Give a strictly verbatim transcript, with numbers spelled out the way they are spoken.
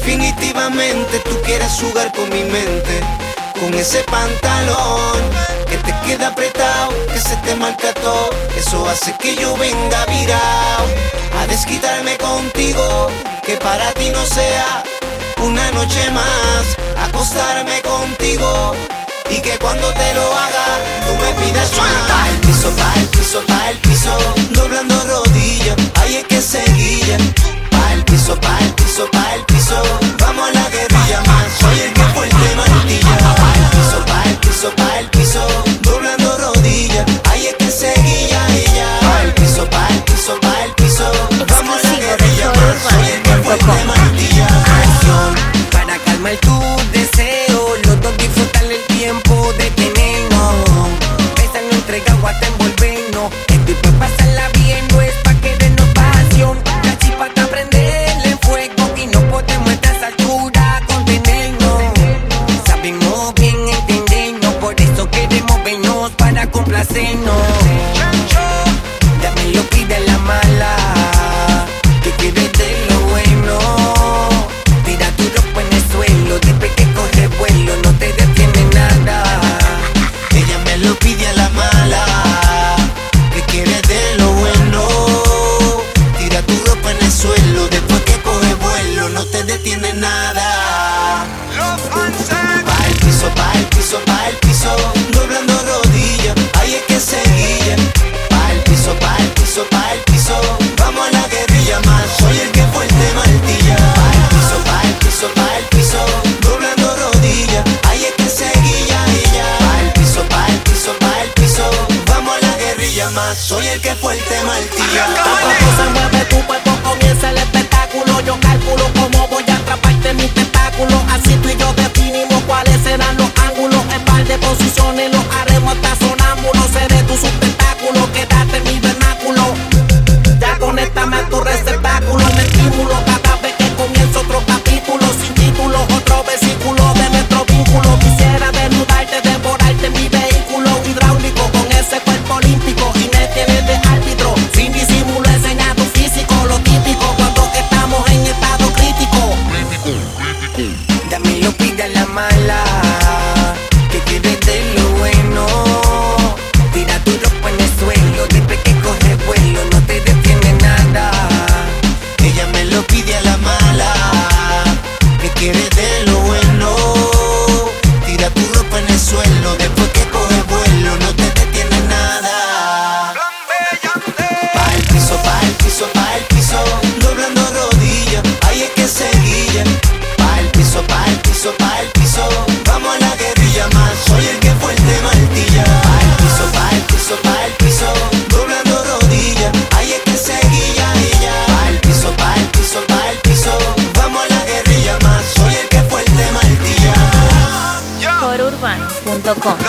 Definitivamente tú quieres jugar con mi mente, con ese pantalón que te queda apretado, que se te marca todo. Eso hace que yo venga virado a desquitarme contigo, que para ti no sea una noche más acostarme contigo, y que cuando te lo haga tú me pidas suelta. Pa' el piso, pa' el piso, pa' el piso, doblando rodillas, ahí es que seguilla. Pa' el piso, pa' el piso, pa' el piso, vamos a la guerrilla más, soy el que fuerte martilla. Pa' el piso, pa' el piso, pa' el piso, doblando rodillas, ahí es que seguilla ella. Pa' el piso, pa' el piso, pa' el piso, vamos a la guerrilla más, soy el que fuerte martilla. Acción para calmar tu deseo, los dos disfrutar el tiempo de tenernos, besarnos, entregado hasta envolvernos. Esto y pues pasarla bien, no es pa' querernos pasión. La chispa está prenderle en fuego y no podemos a esta altura contenernos. Sabemos bien entendernos, por eso queremos vernos para complacernos. Ya me lo pide la mala, que quieres de lo bueno. Tira tu ropa en el suelo, después que coge vuelo, no te detiene nada. Ella me lo pide a la mala, que quiere de lo bueno. Tira tu ropa en el suelo, después que coge vuelo, no te detiene nada. Pa' el piso, pa' el piso, pa' el piso, doblando rodillas, ahí es que seguilla. Pa' el piso, pa' el piso, pa' el piso, vamos a la guerrilla más, soy el que fuerte martilla. Pa' el piso, pa' el piso, pa' el piso, doblando rodillas, ahí es que seguilla ella. Pa' el piso, pa' el piso, pa' el piso, vamos a la guerrilla más, soy el que fuerte martilla. Cuando se mueve tu cuerpo comienza el espectáculo. Yo calculo cómo voy a atraparte en mi tentáculo. Así tú y yo definimos cuáles serán los ángulos. En par de posiciones los haremos hasta sonámbulos. Seré tu sustentáculo, quédate en mi vernáculo. Ya conéctame a tu receptáculo. Me estimulo cada vez que comienzo otro capítulo. Sin título, otro versículo de nuestro vínculo. Quisiera desnudarte, devorarte en mi vehículo hidráulico con ese cuerpo olímpico. Y me tienes de árbitro, sin disimulo enseña tu físico. Lo típico cuando que estamos en estado crítico. Ya me lo pide a la mala, que quieres de lo bueno. Tira tu ropa en el suelo, después que coge vuelo, no te detiene nada. Ella me lo pide a la mala, que quieres de lo bueno. Tira tu ropa en el suelo, después que coge vuelo, no te detiene nada. Pa' el piso, pa' el piso, pa' el piso, doblando rodillas, ahí es que seguilla. Pa' el piso, pa' el piso, pa' el piso, vamos a la guerrilla más, soy el que fuerte martilla. Pa' el piso, pa' el piso, pa' el piso, doblando rodillas, ahí es que seguilla ella. Pa' el piso, pa' el piso, pa' el piso, vamos a la guerrilla más, soy el que fuerte martilla. core urbano punto com